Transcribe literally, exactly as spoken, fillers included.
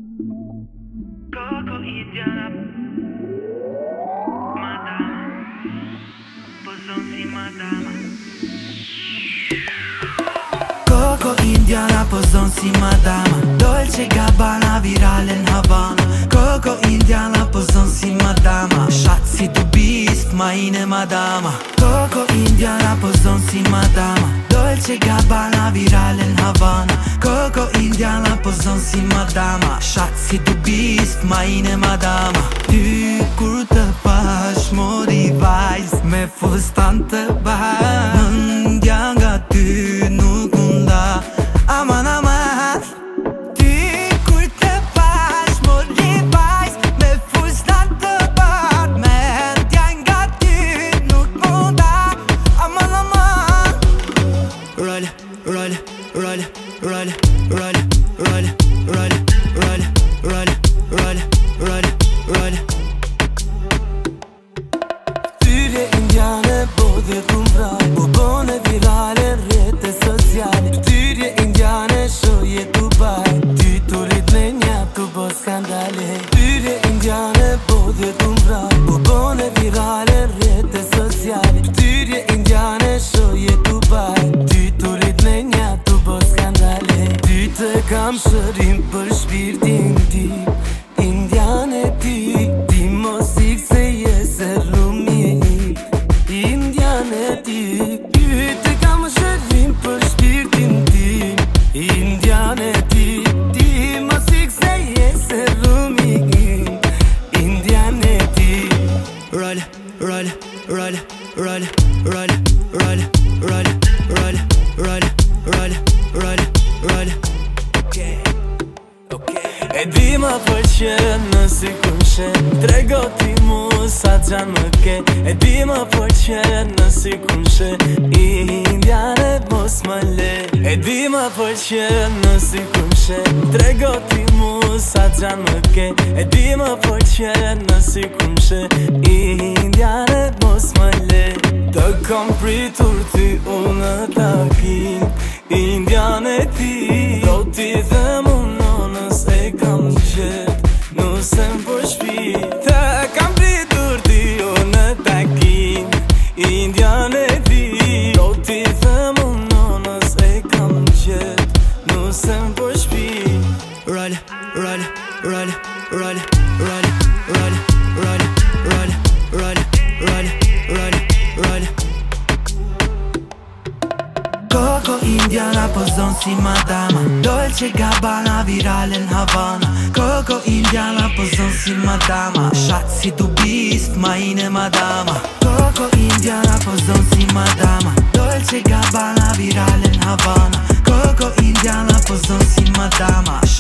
Coco Indiana, madama, pozon si madama. Coco Indiana, pozon si madama. Dolce Gabbana, virale in Havana. Coco Indiana, pozon si madama. Shazzi du bist meine madama. Coco Indiana, pozon si madama. Dolce Gabbana, virale in Havana. Coco Indiana, pozon si madama. Shazzi du bist meine madama. Du kur të pash mori vajz me fustan të baj. Mëndja nga ty nuk munda. Aman aman. Ty kur të pash mori vajz me fustan të baj. Mëndja nga ty nuk munda. Aman aman. Roll, roll, roll, roll, roll, roll, roll, roll, roll, roll, roll, roll. Hyrje indiane, bodhje t'umbra, u bone virale rrjete sociale. Hyrje indiane, shoje t'u baj, ty turit me nja t'u bo skandale. Hyrje indiane, bodhje t'umbra, u bone virale rrjete sociale. Hyrje indiane, shoje t'u baj, ty turit me nja t'u bo skandale. Ty të kam shërim për shpirtin tim, indiane ti, ti mos ik se jes e rumi. Indiane ti, ty të kam shërim për shpirtin tim, indiane ti, ti mos ik se jes e rumi. Indiane ti. Roll, roll, roll, roll, roll, roll, roll, roll, roll, roll, roll, roll. Okay, okay. E di ma pëlqen nësi kur m'shen, trego ti mu sa gjan më ke. E di ma pëlqen nësi kur m'shen, indiane mos më le. E di ma pëlqen nësi kur m'shen, trego ti mu sa gjan më ke. E di ma pëlqen nësi kur m'shen, indiane mos më le. Të kam pritur ty unë në takim, indiane ti, do t'i them unë nonës e kam qet, nusem për shpi. Të kam pritur ty unë në takim, indiane ti, do t'i them unë nonës e kam qet, nusem për shpi. Roll, roll, roll, roll, roll, roll, roll, roll, roll, roll, roll, roll. Coco Indiana, pozon si madama. Dolce Gabbana, virale in Havana. Coco Indiana, pozon si madama. Shazzi du bist meine madama. Coco Indiana, pozon si madama. Dolce Gabbana, virale in Havana. Coco Indiana, pozon si madama.